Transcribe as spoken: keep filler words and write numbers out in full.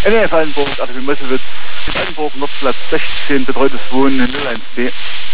N E F Altenburg, also wie Mösselwitz, in Altenburg, Nordplatz sechzehn, betreutes Wohnen null eins B.